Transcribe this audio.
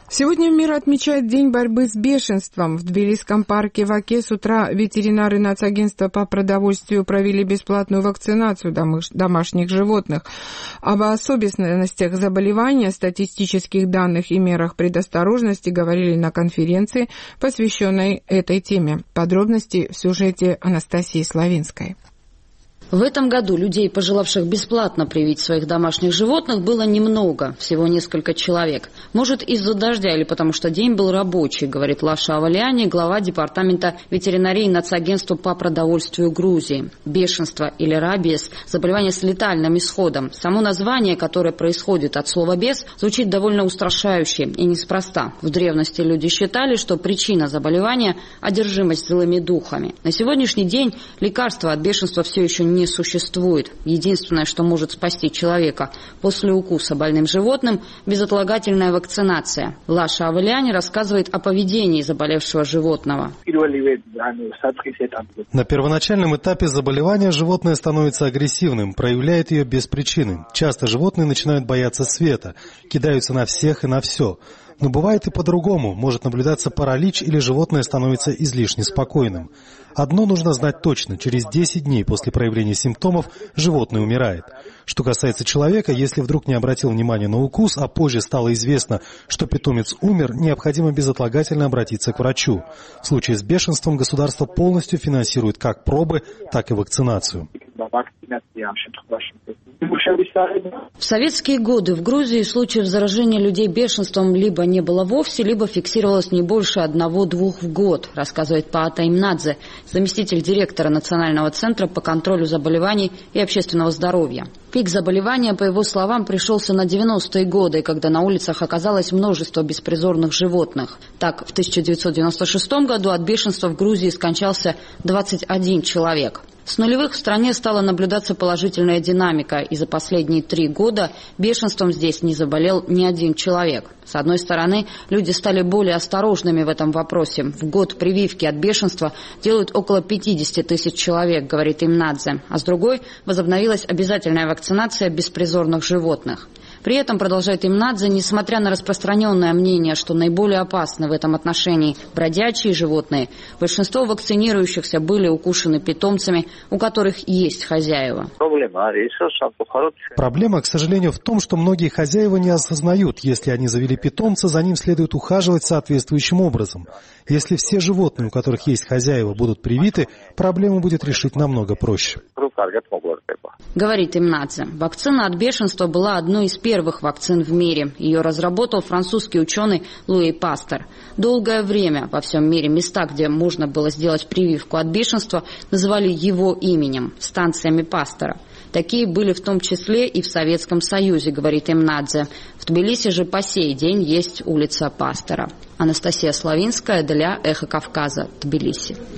Сегодня мир отмечает День борьбы с бешенством. В Тбилисском парке в Оке с утра ветеринары Нацагентства по продовольствию провели бесплатную вакцинацию домашних животных. Об особенностях заболевания, статистических данных и мерах предосторожности говорили на конференции, посвященной этой теме. Подробности в сюжете Анастасии Славинской. В этом году людей, пожелавших бесплатно привить своих домашних животных, было немного, всего несколько человек. Может, из-за дождя или потому что день был рабочий, говорит Лаша Авалиани, глава департамента ветеринарии Нацагентства по продовольствию Грузии. Бешенство или рабиес – заболевание с летальным исходом. Само название, которое происходит от слова «бес», звучит довольно устрашающе и неспроста. В древности люди считали, что причина заболевания – одержимость злыми духами. На сегодняшний день лекарства от бешенства все еще не существует. Единственное, что может спасти человека после укуса больным животным – безотлагательная вакцинация. Лаша Авалиани рассказывает о поведении заболевшего животного. На первоначальном этапе заболевания животное становится агрессивным, проявляет ее без причины. Часто животные начинают бояться света, кидаются на всех и на все. Но бывает и по-другому. Может наблюдаться паралич или животное становится излишне спокойным. Одно нужно знать точно. Через 10 дней после проявления симптомов животное умирает. Что касается человека, если вдруг не обратил внимания на укус, а позже стало известно, что питомец умер, необходимо безотлагательно обратиться к врачу. В случае с бешенством государство полностью финансирует как пробы, так и вакцинацию. В советские годы в Грузии случаев заражения людей бешенством либо не было вовсе, либо фиксировалось не больше 1-2 в год, рассказывает Паата Имнадзе, заместитель директора Национального центра по контролю заболеваний и общественного здоровья. Пик заболевания, по его словам, пришелся на 90-е годы, когда на улицах оказалось множество беспризорных животных. Так, в 1996 году от бешенства в Грузии скончался 21 человек. С нулевых в стране стала наблюдаться положительная динамика, и за последние 3 года бешенством здесь не заболел ни один человек. С одной стороны, люди стали более осторожными в этом вопросе. В год прививки от бешенства делают около 50 тысяч человек, говорит Имнадзе. А с другой, возобновилась обязательная вакцинация беспризорных животных. При этом, продолжает Имнадзе, несмотря на распространенное мнение, что наиболее опасны в этом отношении бродячие животные, большинство вакцинирующихся были укушены питомцами, у которых есть хозяева. Проблема, к сожалению, в том, что многие хозяева не осознают, если они завели питомца, за ним следует ухаживать соответствующим образом. Если все животные, у которых есть хозяева, будут привиты, проблему будет решить намного проще. Говорит Имнадзе, вакцина от бешенства была одной из первых вакцин в мире. Ее разработал французский ученый Луи Пастер. Долгое время во всем мире места, где можно было сделать прививку от бешенства, называли его именем – станциями Пастера. Такие были в том числе и в Советском Союзе, говорит Имнадзе. В Тбилиси же по сей день есть улица Пастера. Анастасия Славинская для «Эхо Кавказа», Тбилиси.